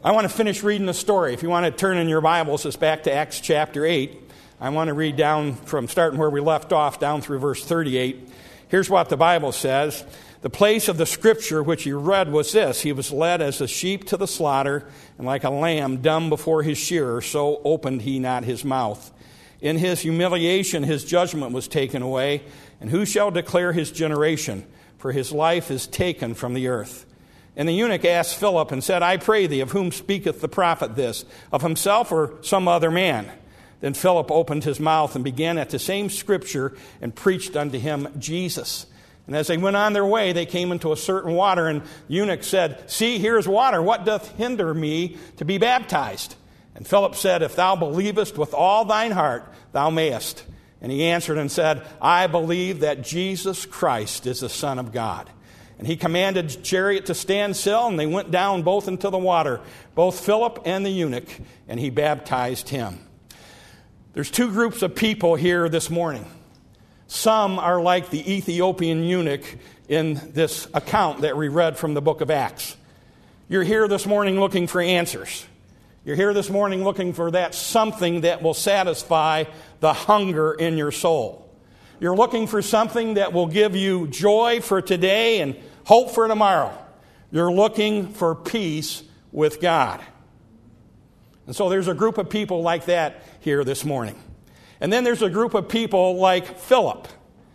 I want to finish reading the story. If you want to turn in your Bibles, it's back to Acts chapter 8. I want to read down from starting where we left off down through verse 38. Here's what the Bible says. The place of the scripture which he read was this: He was led as a sheep to the slaughter, and like a lamb dumb before his shearer, so opened he not his mouth. In his humiliation his judgment was taken away, and who shall declare his generation? For his life is taken from the earth. And the eunuch asked Philip and said, I pray thee, of whom speaketh the prophet this? Of himself or some other man? Then Philip opened his mouth and began at the same scripture and preached unto him Jesus. And as they went on their way, they came into a certain water, and the eunuch said, See, here is water. What doth hinder me to be baptized? And Philip said, If thou believest with all thine heart, thou mayest. And he answered and said, I believe that Jesus Christ is the Son of God. And he commanded the chariot to stand still, and they went down both into the water, both Philip and the eunuch, and he baptized him. There's two groups of people here this morning. Some are like the Ethiopian eunuch in this account that we read from the book of Acts. You're here this morning looking for answers. You're here this morning looking for that something that will satisfy the hunger in your soul. You're looking for something that will give you joy for today and hope for tomorrow. You're looking for peace with God. And so there's a group of people like that here this morning. And then there's a group of people like Philip.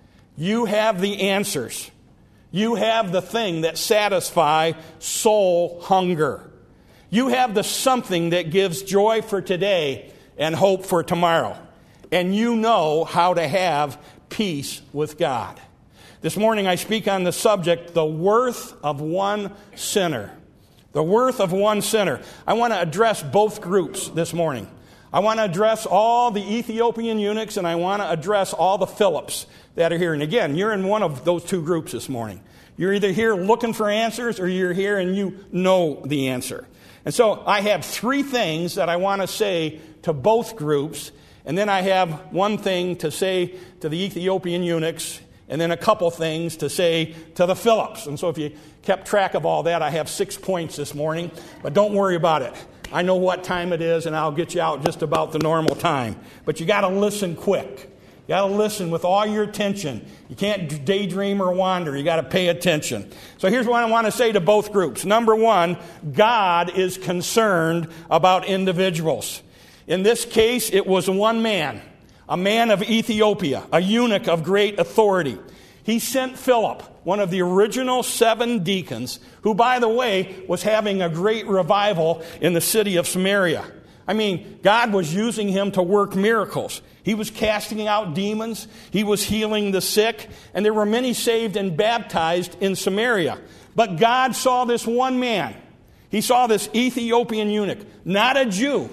You have the answers. You have the thing that satisfies soul hunger. You have the something that gives joy for today and hope for tomorrow. And you know how to have peace with God. This morning I speak on the subject, the worth of one sinner. The worth of one sinner. I want to address both groups this morning. I want to address all the Ethiopian eunuchs, and I want to address all the Philips that are here. And again, you're in one of those two groups this morning. You're either here looking for answers, or you're here and you know the answer. And so I have three things that I want to say to both groups. And then I have one thing to say to the Ethiopian eunuchs, and then a couple things to say to the Philips. And so if you kept track of all that, I have 6 points this morning. But don't worry about it. I know what time it is, and I'll get you out just about the normal time. But you got to listen quick. You got to listen with all your attention. You can't daydream or wander. You got to pay attention. So here's what I want to say to both groups. Number one, God is concerned about individuals. In this case, it was one man, a man of Ethiopia, a eunuch of great authority. He sent Philip, one of the original 7 deacons, who, by the way, was having a great revival in the city of Samaria. I mean, God was using him to work miracles. He was casting out demons. He was healing the sick. And there were many saved and baptized in Samaria. But God saw this one man. He saw this Ethiopian eunuch, not a Jew,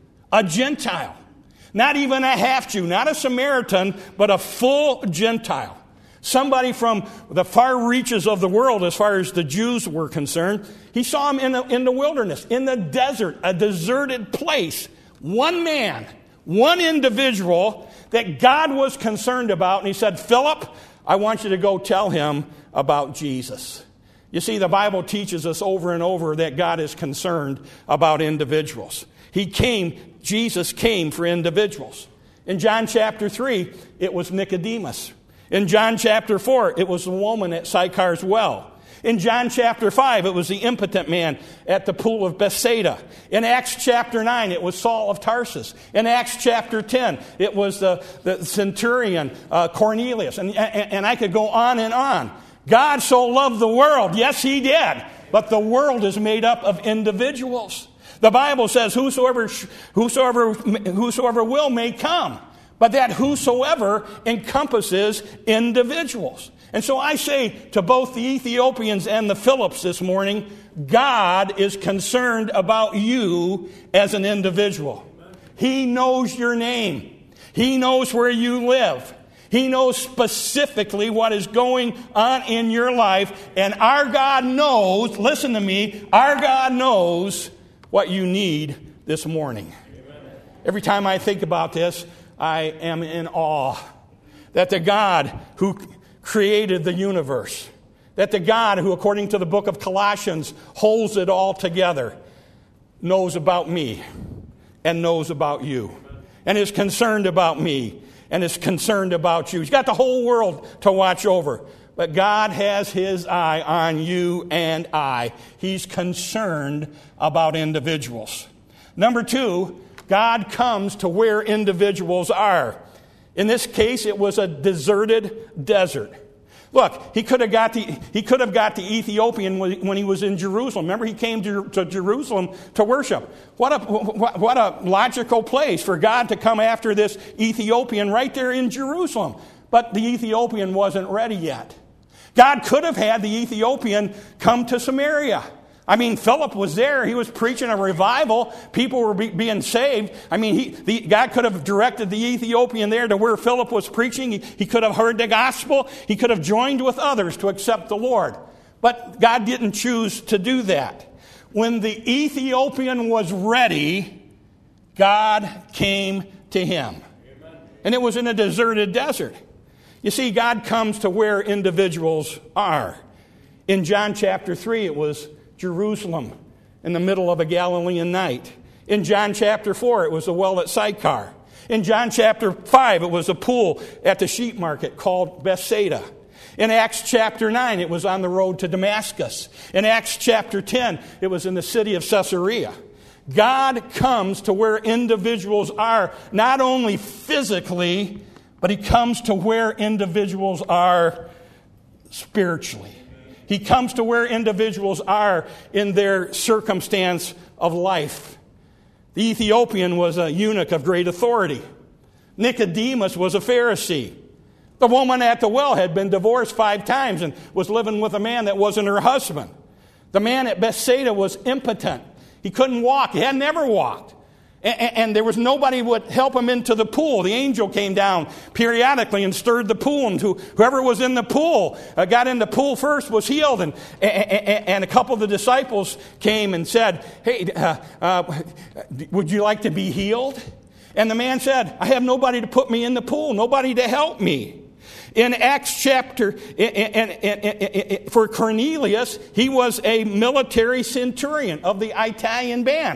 a Gentile, not even a half-Jew, not a Samaritan, but a full Gentile. Somebody from the far reaches of the world as far as the Jews were concerned. He saw him in the wilderness, in the desert, a deserted place. One man, one individual that God was concerned about. And he said, Philip, I want you to go tell him about Jesus. You see, the Bible teaches us over and over that God is concerned about individuals. Jesus came for individuals. In John chapter 3, it was Nicodemus. In John chapter 4, it was the woman at Sychar's well. In John chapter 5, it was the impotent man at the pool of Bethsaida. In Acts chapter 9, it was Saul of Tarsus. In Acts chapter 10, it was the centurion Cornelius. And I could go on and on. God so loved the world. Yes, he did. But the world is made up of individuals. The Bible says, whosoever will may come. But that whosoever encompasses individuals. And so I say to both the Ethiopians and the Philips this morning, God is concerned about you as an individual. He knows your name. He knows where you live. He knows specifically what is going on in your life. And our God knows, listen to me, our God knows what you need this morning. Every time I think about this, I am in awe that the God who created the universe, that the God who, according to the book of Colossians, holds it all together, knows about me and knows about you and is concerned about me and is concerned about you. He's got the whole world to watch over. But God has his eye on you and I. He's concerned about individuals. Number two, God comes to where individuals are. In this case, it was a deserted desert. Look, he could have got the Ethiopian when he was in Jerusalem. Remember, he came to Jerusalem to worship. What a logical place for God to come after this Ethiopian right there in Jerusalem. But the Ethiopian wasn't ready yet. God could have had the Ethiopian come to Samaria. I mean, Philip was there. He was preaching a revival. People were being saved. I mean, God could have directed the Ethiopian there to where Philip was preaching. He could have heard the gospel. He could have joined with others to accept the Lord. But God didn't choose to do that. When the Ethiopian was ready, God came to him. Amen. And it was in a deserted desert. You see, God comes to where individuals are. In John chapter 3, it was Jerusalem in the middle of a Galilean night. In John chapter 4, it was a well at Sychar. In John chapter 5, it was a pool at the sheep market called Bethsaida. In Acts chapter 9, it was on the road to Damascus. In Acts chapter 10, it was in the city of Caesarea. God comes to where individuals are, not only physically, but he comes to where individuals are spiritually. He comes to where individuals are in their circumstance of life. The Ethiopian was a eunuch of great authority. Nicodemus was a Pharisee. The woman at the well had been divorced 5 times and was living with a man that wasn't her husband. The man at Bethsaida was impotent. He couldn't walk. He had never walked. And there was nobody who would help him into the pool. The angel came down periodically and stirred the pool, and whoever was in the pool, got in the pool first, was healed. And a couple of the disciples came and said, "Hey, would you like to be healed?" And the man said, "I have nobody to put me in the pool, nobody to help me." In Acts chapter, for Cornelius, he was a military centurion of the Italian band.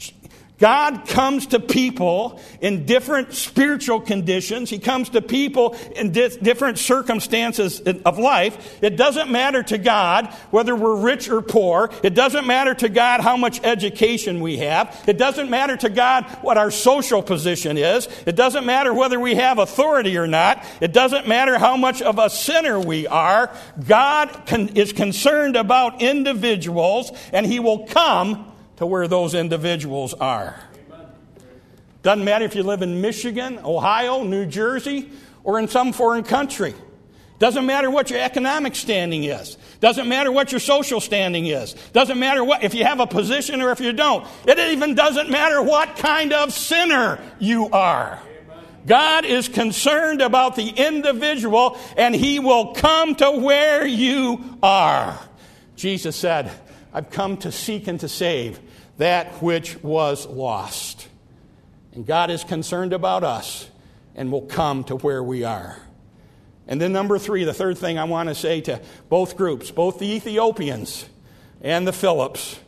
God comes to people in different spiritual conditions. He comes to people in different circumstances of life. It doesn't matter to God whether we're rich or poor. It doesn't matter to God how much education we have. It doesn't matter to God what our social position is. It doesn't matter whether we have authority or not. It doesn't matter how much of a sinner we are. God is concerned about individuals, and he will come to where those individuals are. Doesn't matter if you live in Michigan, Ohio, New Jersey, or in some foreign country. Doesn't matter what your economic standing is. Doesn't matter what your social standing is. Doesn't matter if you have a position or if you don't. It even doesn't matter what kind of sinner you are. God is concerned about the individual, and he will come to where you are. Jesus said, "I've come to seek and to save that which was lost." And God is concerned about us and will come to where we are. And then number 3, the third thing I want to say to both groups, both the Ethiopians and the Philips,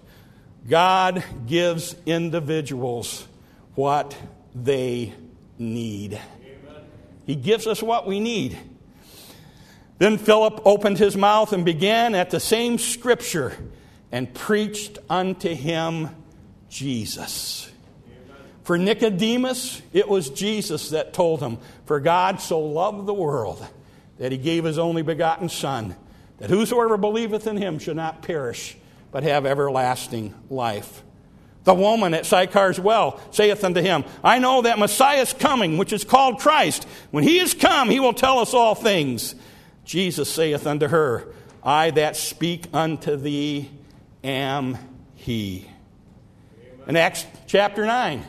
God gives individuals what they need. Amen. He gives us what we need. Then Philip opened his mouth and began at the same scripture and preached unto him Jesus. Amen. For Nicodemus, it was Jesus that told him, "For God so loved the world that he gave his only begotten Son, that whosoever believeth in him should not perish, but have everlasting life." The woman at Sychar's well saith unto him, "I know that Messiah is coming, which is called Christ. When he is come, he will tell us all things." Jesus saith unto her, "I that speak unto thee am he." Amen. In Acts chapter 9,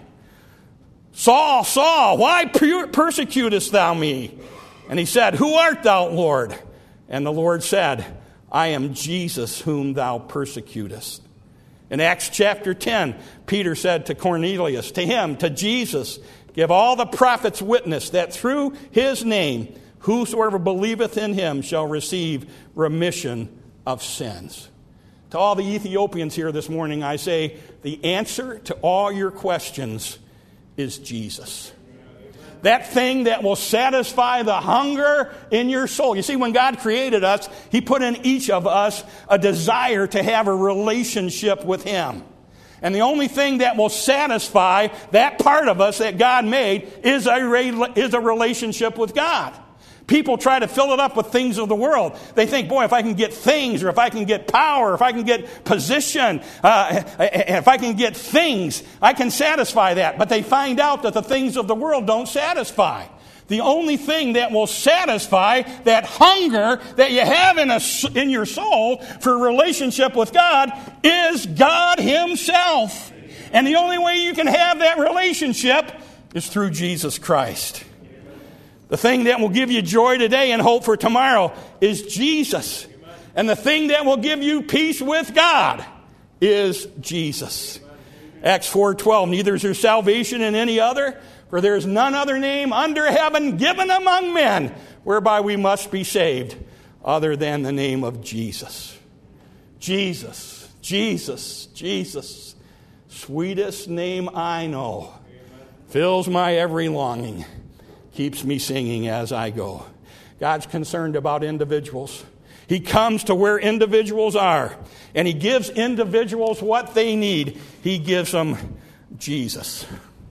"Saul, Saul, why persecutest thou me?" And he said, "Who art thou, Lord?" And the Lord said, "I am Jesus whom thou persecutest." In Acts chapter 10, Peter said to Cornelius, to him, to Jesus, "Give all the prophets witness that through his name whosoever believeth in him shall receive remission of sins." To all the Ethiopians here this morning, I say the answer to all your questions is Jesus. That thing that will satisfy the hunger in your soul. You see, when God created us, He put in each of us a desire to have a relationship with Him. And the only thing that will satisfy that part of us that God made is a relationship with God. People try to fill it up with things of the world. They think, boy, if I can get things, or if I can get power, if I can get position, if I can get things, I can satisfy that. But they find out that the things of the world don't satisfy. The only thing that will satisfy that hunger that you have in your soul for a relationship with God is God Himself. And the only way you can have that relationship is through Jesus Christ. The thing that will give you joy today and hope for tomorrow is Jesus. And the thing that will give you peace with God is Jesus. Acts 4:12, neither is there salvation in any other, for there is none other name under heaven given among men whereby we must be saved, other than the name of Jesus. Jesus, Jesus, Jesus, sweetest name I know, fills my every longing, keeps me singing as I go. God's concerned about individuals. He comes to where individuals are, and He gives individuals what they need. He gives them Jesus.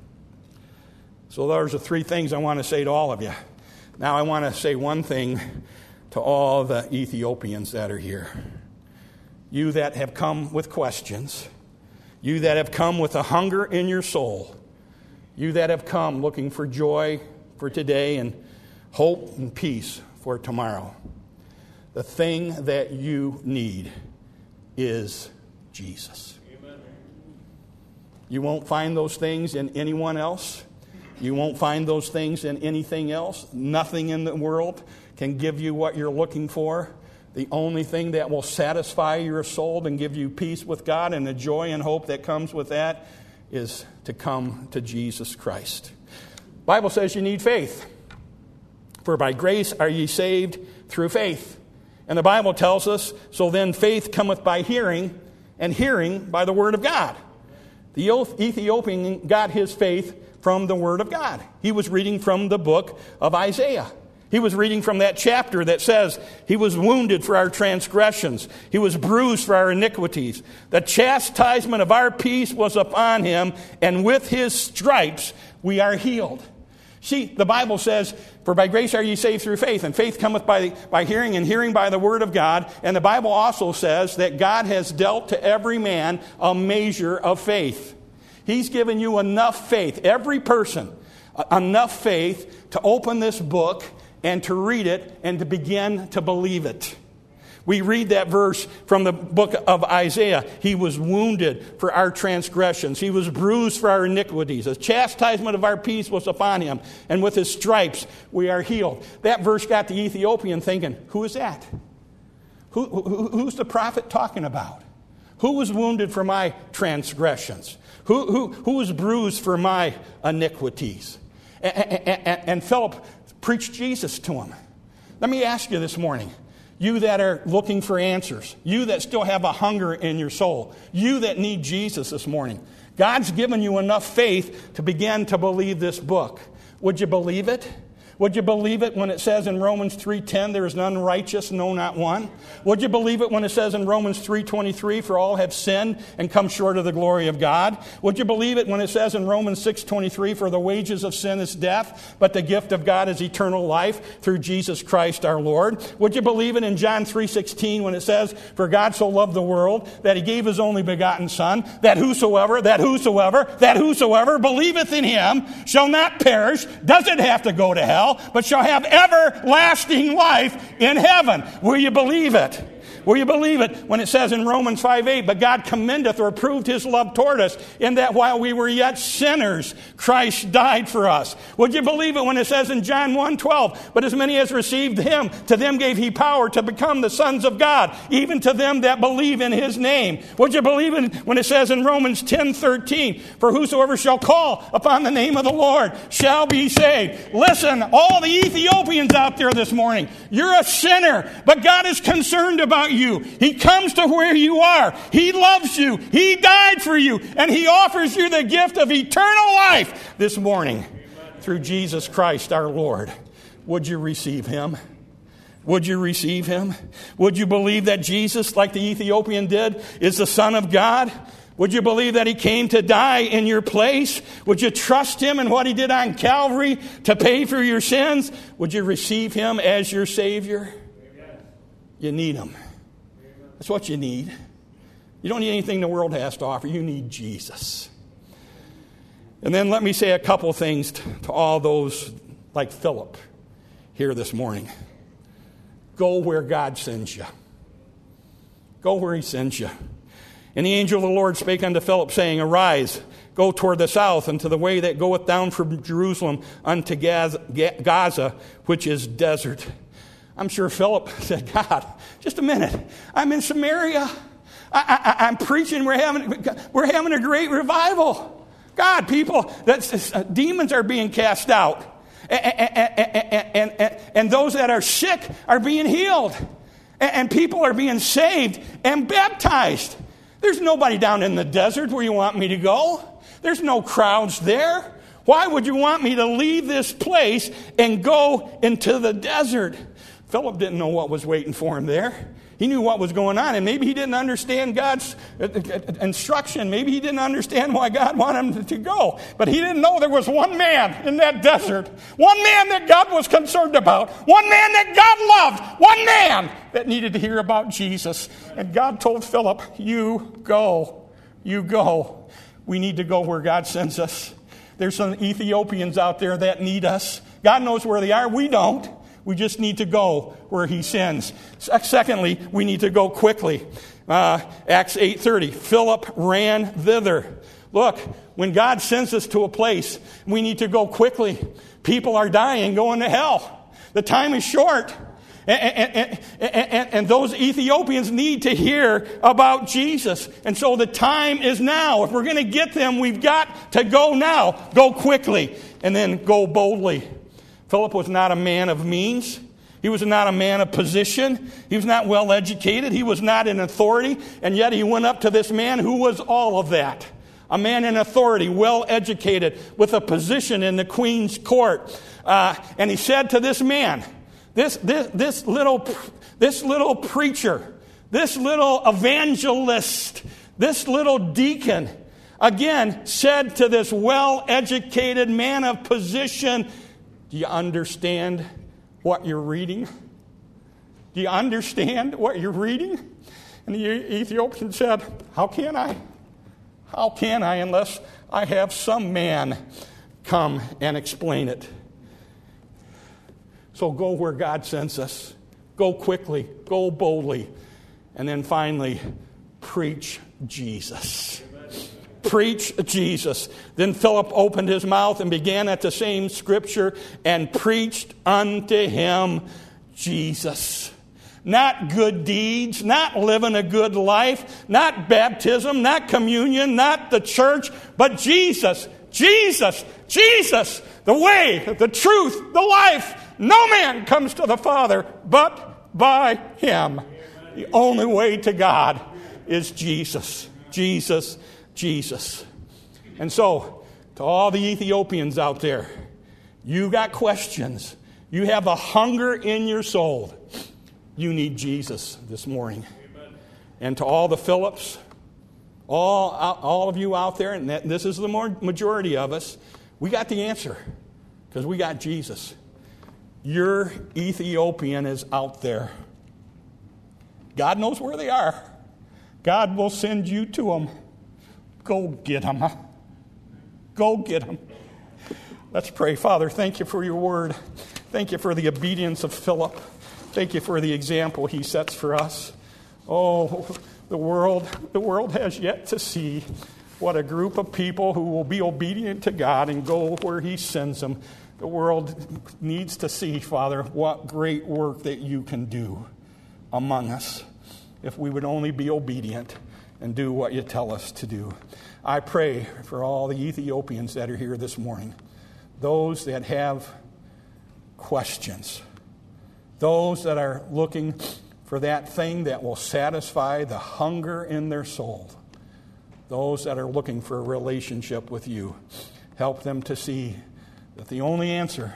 So those are three things I want to say to all of you. Now I want to say one thing to all the Ethiopians that are here. You that have come with questions, you that have come with a hunger in your soul, you that have come looking for joy for today and hope and peace for tomorrow. The thing that you need is Jesus. Amen. You won't find those things in anyone else. You won't find those things in anything else. Nothing in the world can give you what you're looking for. The only thing that will satisfy your soul and give you peace with God and the joy and hope that comes with that is to come to Jesus Christ. The Bible says you need faith. For by grace are ye saved through faith. And the Bible tells us, so then faith cometh by hearing, and hearing by the word of God. The Ethiopian got his faith from the word of God. He was reading from the book of Isaiah. He was reading from that chapter that says, He was wounded for our transgressions. He was bruised for our iniquities. The chastisement of our peace was upon Him, and with His stripes we are healed. See, the Bible says, for by grace are ye saved through faith, and faith cometh by hearing, and hearing by the word of God. And the Bible also says that God has dealt to every man a measure of faith. He's given you enough faith, every person, enough faith to open this book and to read it and to begin to believe it. We read that verse from the book of Isaiah. He was wounded for our transgressions. He was bruised for our iniquities. The chastisement of our peace was upon Him, and with His stripes we are healed. That verse got the Ethiopian thinking, who is that? Who's the prophet talking about? Who was wounded for my transgressions? Who was bruised for my iniquities? And Philip preached Jesus to him. Let me ask you this morning, you that are looking for answers, you that still have a hunger in your soul, you that need Jesus this morning, God's given you enough faith to begin to believe this book. Would you believe it? Would you believe it when it says in Romans 3:10, there is none righteous, no, not one? Would you believe it when it says in Romans 3:23, for all have sinned and come short of the glory of God? Would you believe it when it says in Romans 6:23, for the wages of sin is death, but the gift of God is eternal life through Jesus Christ our Lord? Would you believe it in John 3:16 when it says, for God so loved the world that He gave His only begotten Son, that whosoever believeth in Him shall not perish, doesn't have to go to hell, but shall have everlasting life in heaven. Will you believe it? Will you believe it when it says in Romans 5:8, but God commendeth or proved His love toward us in that while we were yet sinners, Christ died for us? Would you believe it when it says in John 1:12, but as many as received Him, to them gave He power to become the sons of God, even to them that believe in His name? Would you believe it when it says in Romans 10:13, for whosoever shall call upon the name of the Lord shall be saved? Listen, all the Ethiopians out there this morning, you're a sinner, but God is concerned about about you. He comes to where you are. He loves you. He died for you. And He offers you the gift of eternal life this morning through Jesus Christ our Lord. Would you receive Him? Would you receive Him? Would you believe that Jesus, like the Ethiopian did, is the Son of God? Would you believe that He came to die in your place? Would you trust Him in what He did on Calvary to pay for your sins? Would you receive Him as your Savior? Amen. You need Him. That's what you need. You don't need anything the world has to offer. You need Jesus. And then let me say a couple things to all those like Philip here this morning. Go where God sends you. Go where He sends you. And the angel of the Lord spake unto Philip, saying, Arise, go toward the south, and to the way that goeth down from Jerusalem unto Gaza, which is desert. I'm sure Philip said, God, just a minute. I'm in Samaria. I'm preaching. We're having a great revival. God, people, demons are being cast out. And those that are sick are being healed. And people are being saved and baptized. There's nobody down in the desert where you want me to go. There's no crowds there. Why would you want me to leave this place and go into the desert? Philip didn't know what was waiting for him there. He knew what was going on, and maybe he didn't understand God's instruction. Maybe he didn't understand why God wanted him to go. But he didn't know there was one man in that desert, one man that God was concerned about, one man that God loved, one man that needed to hear about Jesus. And God told Philip, you go. You go. We need to go where God sends us. There's some Ethiopians out there that need us. God knows where they are. We don't. We just need to go where He sends. Secondly, we need to go quickly. Acts 8:30, Philip ran thither. Look, when God sends us to a place, we need to go quickly. People are dying, going to hell. The time is short. And those Ethiopians need to hear about Jesus. And so the time is now. If we're going to get them, we've got to go now. Go quickly and then go boldly. Philip was not a man of means. He was not a man of position. He was not well educated. He was not in authority. And yet he went up to this man who was all of that. A man in authority, well educated, with a position in the queen's court. And he said to this man, this little preacher, this little evangelist, this little deacon, again said to this well-educated man of position, do you understand what you're reading? Do you understand what you're reading? And the Ethiopian said, how can I? How can I unless I have some man come and explain it? So go where God sends us. Go quickly. Go boldly. And then finally, preach Jesus. Preach Jesus. Then Philip opened his mouth and began at the same scripture and preached unto him Jesus. Not good deeds, not living a good life, not baptism, not communion, not the church, but Jesus, Jesus, Jesus, the way, the truth, the life. No man comes to the Father but by Him. The only way to God is Jesus, Jesus, Jesus. And so, to all the Ethiopians out there, you got questions. You have a hunger in your soul. You need Jesus this morning. Amen. And to all the Philips, all of you out there, and this is the majority of us, we got the answer because we got Jesus. Your Ethiopian is out there. God knows where they are. God will send you to them. Go get them. Go get them. Let's pray. Father, thank you for your word. Thank you for the obedience of Philip. Thank you for the example he sets for us. Oh, the world has yet to see what a group of people who will be obedient to God and go where He sends them. The world needs to see, Father, what great work that you can do among us if we would only be obedient and do what you tell us to do. I pray for all the Ethiopians that are here this morning, those that have questions, those that are looking for that thing that will satisfy the hunger in their soul. Those that are looking for a relationship with you, help them to see that the only answer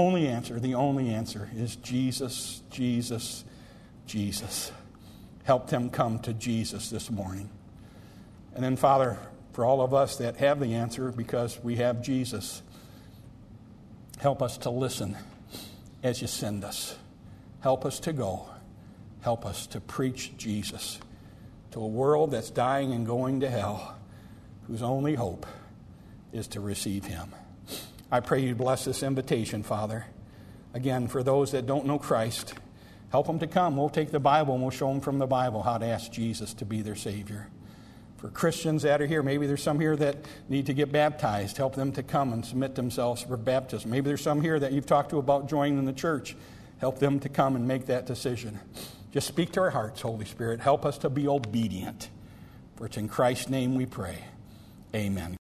is Jesus, Jesus, Jesus. Help them come to Jesus this morning. And then, Father, for all of us that have the answer because we have Jesus, help us to listen as you send us. Help us to go. Help us to preach Jesus to a world that's dying and going to hell, whose only hope is to receive him. I pray you bless this invitation, Father. Again, for those that don't know Christ, help them to come. We'll take the Bible and we'll show them from the Bible how to ask Jesus to be their Savior. For Christians that are here, maybe there's some here that need to get baptized. Help them to come and submit themselves for baptism. Maybe there's some here that you've talked to about joining the church. Help them to come and make that decision. Just speak to our hearts, Holy Spirit. Help us to be obedient. For it's in Christ's name we pray. Amen.